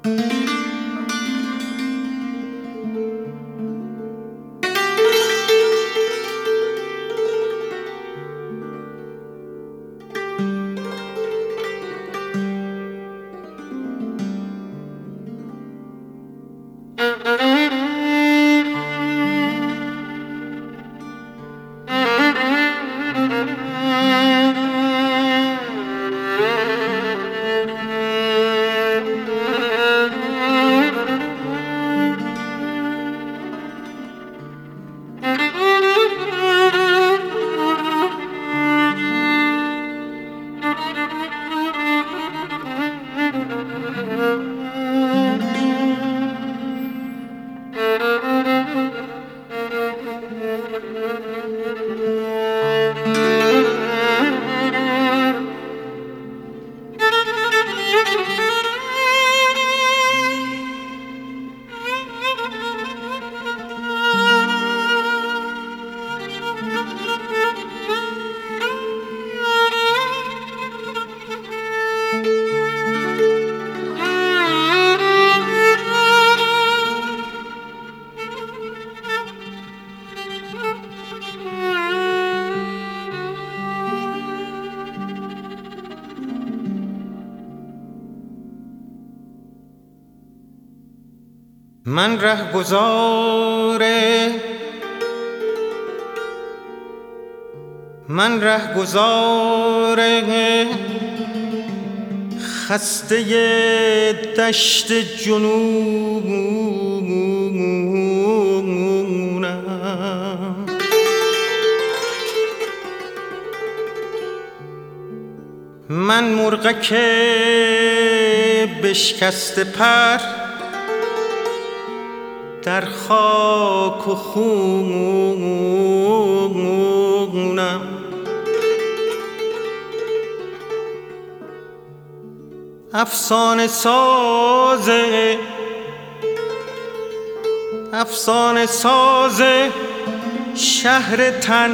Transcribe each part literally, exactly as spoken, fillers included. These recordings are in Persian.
من رهگذار من رهگذار خسته دشت جنونم. من مرغک بشکسته پر در خاک و خونم. افسانه ساز افسانه ساز شهر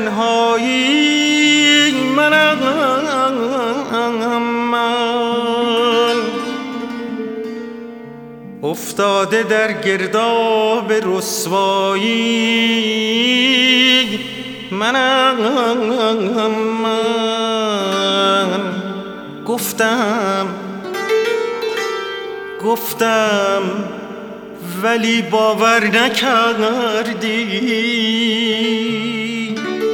تنهایی منم. من افتاده در گرداب رسوایی منم. من گفتم گفتم ولی باور نکردی.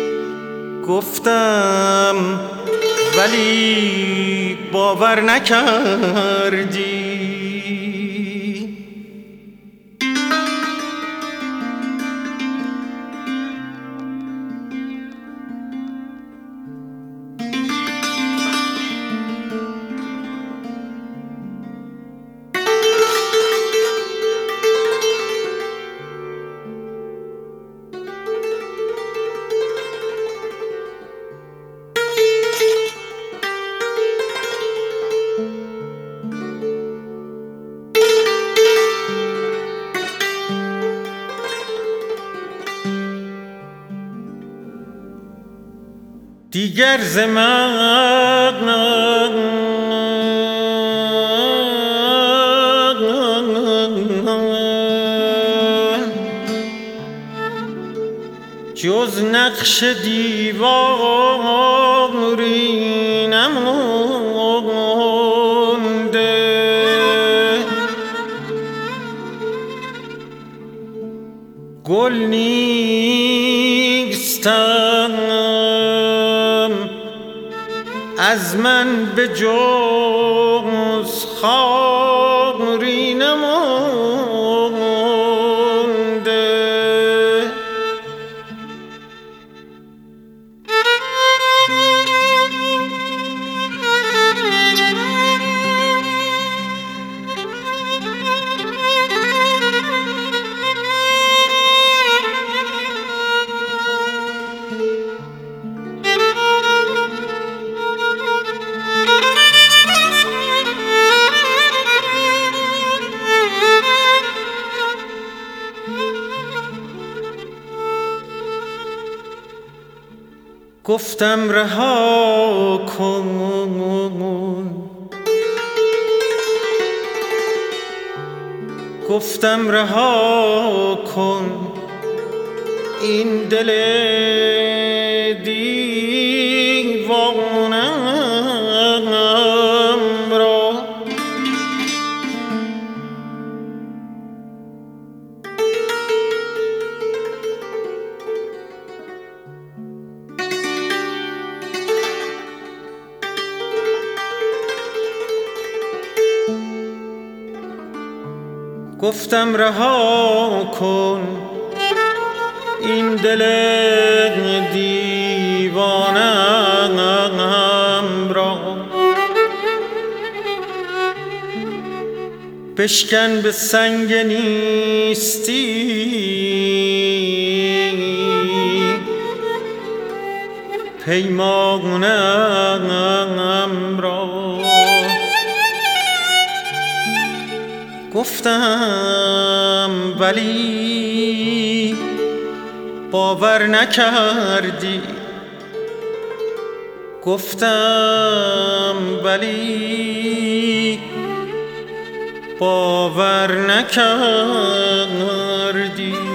گفتم ولی باور نکردی. دیگر ز من جز نقش دیواری نمونده. گل نیستم از من به جز خاری نمونده. گفتم رها کن گفتم رها کن این دل دیوانم را. گفتم رها کن این دل دیوانم را، بشکن به سنگ نیستی پیمانم را. گفتم ولی باور نکردی، گفتم ولی باور نکردی.